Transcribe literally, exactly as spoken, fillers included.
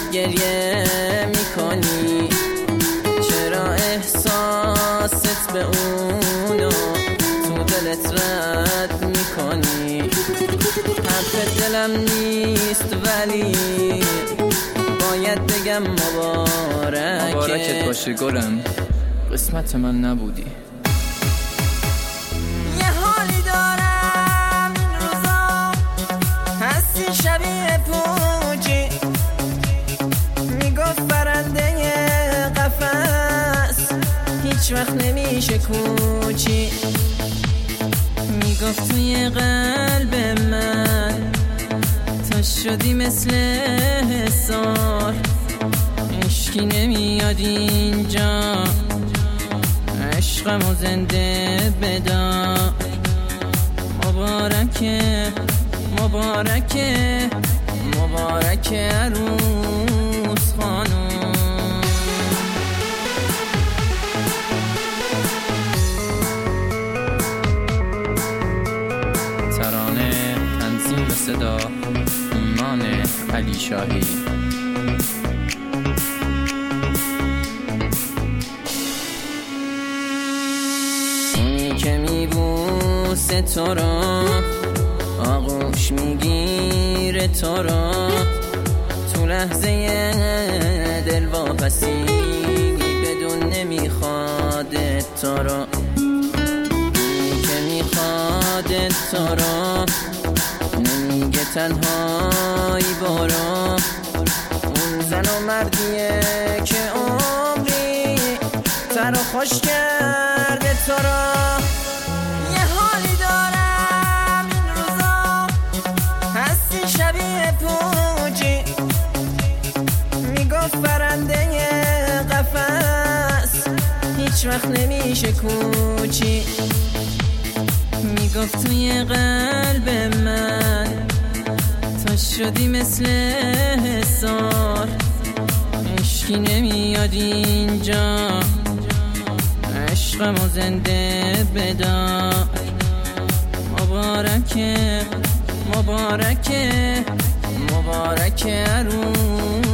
گریه میکنی؟ چرا احساست به اونو تو دلت رد میکنی؟ حرف دلم نیست ولی باید بگم مبارکت. مبارکت باشه گلم، قسمت من نبودی. یه حالی دارم این روزا، هستی شبیه پوچی، میگفت برنده قفس هیچ وقت نمیشه کوچی، میگفت توی قلب من تو شدی مثل حصار، عشقی نمیاد اینجا، عشقمو زنده بدار. مبارکه مبارکه مبارکه عروس خانم. ترانه تنظیم و صدا ایمان علی شاهی. اونی که میبوسه تو را، آغوش میگیره تو را، تو لحظه دل واپسی بدون نمیخواد تو را. اونی که میخواد تو را نمیگه تنهایی برو، اون زن و مردیه که عمری تر و خوش کرده تو را. یه حالی دارم این روزا، هستی شبیه پوچی، میگفت برنده قفس هیچ وقت نمیشه کوچی، میگفت توی قلب من تو شدی مثل حصار، عشقی نمیاد اینجا، عشقمو زنده بدار. مبارکه مبارکه مبارکه عروس